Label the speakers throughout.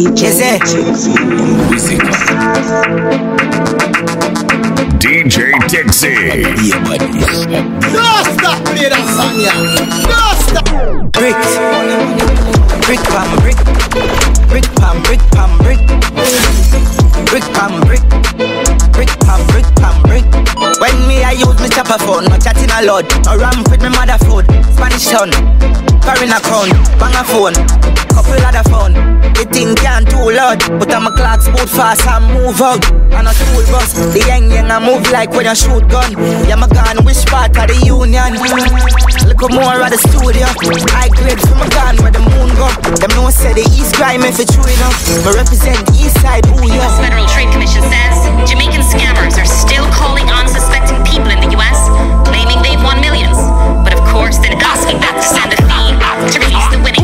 Speaker 1: DJ Dixie.
Speaker 2: No stop play that song, yeah. No stop.
Speaker 1: Bricks, brick pam brick, brick pam brick pam brick, brick pam brick, brick pam brick pam brick. When me I use me chopper phone, no chatting a lot. No ramp with me mother food, Spanish town, foreign account, bang a phone, couple other phone. The thing can't too loud, but I'm a clock boot fast and move out. And a school bus, the young I move like when I shoot gun. Yeah, my gun, which part of the union? Look more at the studio. I grade from a gun where the moon go. Them no say the East crime if it's true enough. But represent the East side, ooh yeah.
Speaker 3: The Federal Trade Commission says Jamaican scammers are still calling unsuspecting people in the US, claiming they've won millions. But of course, then asking them to send a fee to release the winnings.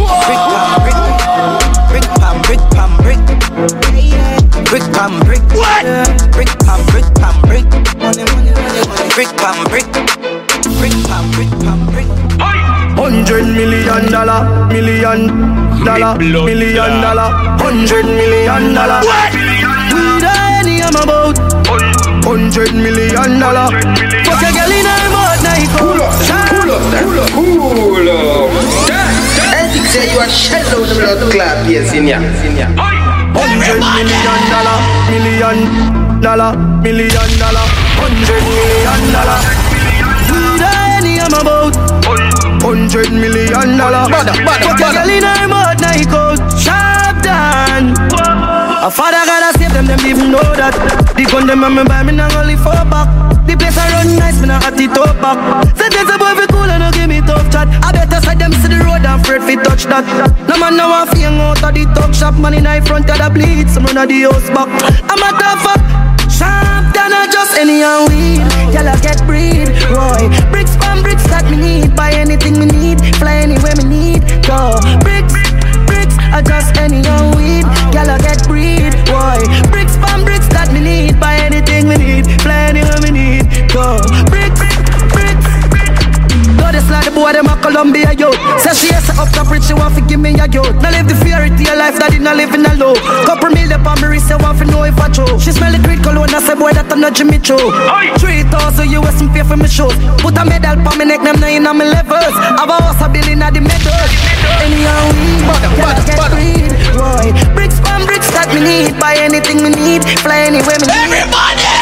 Speaker 1: Brick pam brick, brick pam brick, brick pam brick, what? Brick pam brick pam brick, brick pam brick, brick pam brick pam brick.
Speaker 4: $100 million, million dollar, million dollar, $100 million. What? We die any I'm about $100 million. Fuck a girl in her mouth, now you
Speaker 2: Pull up. I think say you are shut down the blood clap, yes, in ya. $100
Speaker 4: million, million dollar, $100 million. We die any I'm about $100 million. Fuck a girl in her mouth, now you go sharp down. A father gotta save them even know that. The gun them and me buy me now only 4 back. The place I run nice, me now at the top back. Sentence a boy fi cool and no give me tough chat. I better side them to the road and afraid fi touch that. No man now a fing out of the talk shop. Man in the front of the bleed, some run of the house back. I'm a tough up, sharp than a just any and weed. Y'all get breed, Roy. Bricks from bricks that me need. Buy anything me need, fly anywhere me need. Go bricks, I just any and weed. Y'all get breed, Roy. Bricks from bricks that me need. Buy anything me need, fly anywhere me need. Go bricks. Go this like the boy them a Columbia yo. Say she is up top rich, she want to give me a yo. Now live the fairy tale life that not living alone. Couple million on me wrist, I want to know if I true. She smell the great cologne, I say boy that I'm not Jimmy Choo. 3,000 US and pay for me shows. Put a medal on me neck, them 9 on me levels. Have a house a billion at the medals. Anyhow we get greed, Roy. Bricks from bricks that me need. Buy anything me need, fly anywhere me need.
Speaker 2: Everybody!